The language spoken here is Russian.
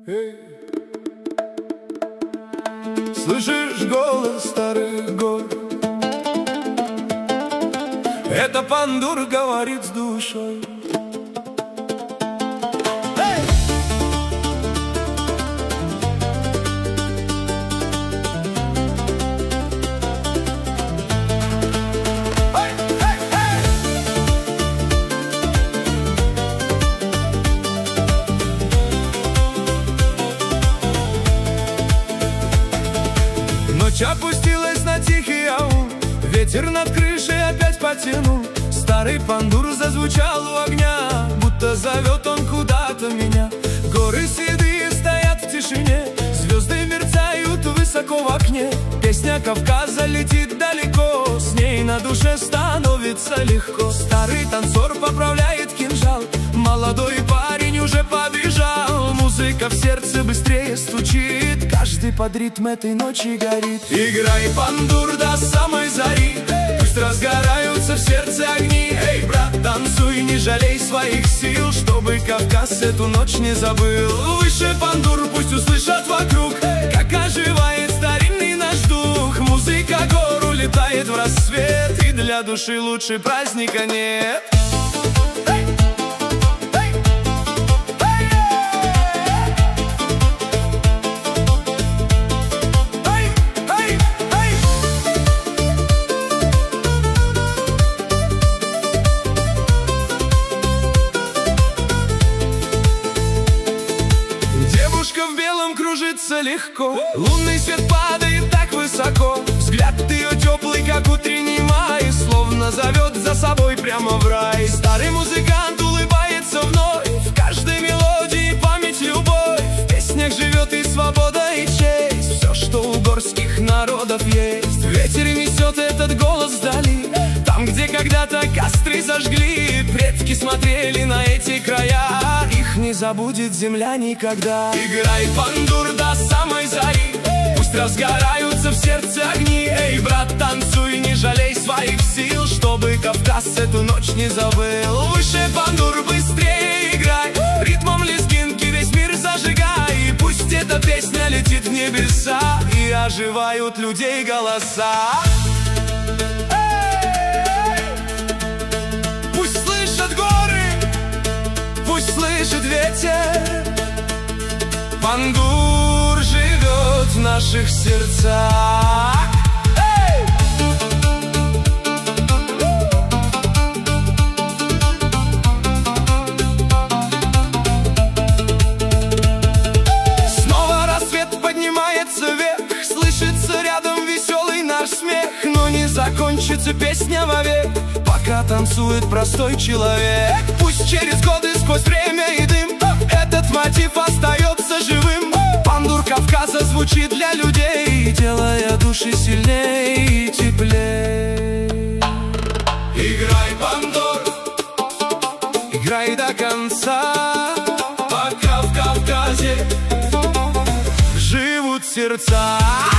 Эй. Слышишь голос старых гор? Это пандур говорит с душой. Ночь опустилась на тихий аул, ветер над крышей опять потянул. Старый пандур зазвучал у огня, будто зовет он куда-то меня. Горы седые стоят в тишине, звезды мерцают высоко в окне. Песня Кавказа летит далеко, с ней на душе становится легко. Старый танцор поправляет кинжал, молодой парень уже побежал. Музыка в сердце быстрее стучит, каждый под ритм этой ночи горит. Играй, пандур, до самой зари, пусть разгораются в сердце огни. Эй, брат, танцуй, не жалей своих сил, чтобы Кавказ эту ночь не забыл. Выше, пандур, пусть услышат вокруг, как оживает старинный наш дух. Музыка гор улетает в рассвет, и для души лучше праздника нет. В белом кружится легко, лунный свет падает так высоко. Взгляд ее теплый, как утренний май, словно зовет за собой прямо в рай. Старый музыкант улыбается вновь, в каждой мелодии память, любовь. В песнях живет и свобода, и честь, все, что у горских народов есть. Ветер несет этот голос вдали, там, где когда-то костры зажгли. Предки смотрели на эти края, их не забудет земля никогда. Играй, пандур, до самой зари, пусть разгораются в сердце огни. Эй, брат, танцуй, не жалей своих сил, чтобы Кавказ эту ночь не забыл. Выше, пандур, быстрее играй, ритмом лезгинки весь мир зажигай. И пусть эта песня летит в небеса, и оживают людей голоса. Слышит ветер, пандур живет в наших сердцах. Эй! Снова рассвет поднимается вверх, слышится рядом веселый наш смех. Но не закончится песня вовек, пока танцует простой человек. Пусть через годы, сквозь время и дым, этот мотив остается живым. Пандур Кавказа звучит для людей, делая души сильнее и теплее. Играй, пандур, играй до конца, пока в Кавказе живут сердца.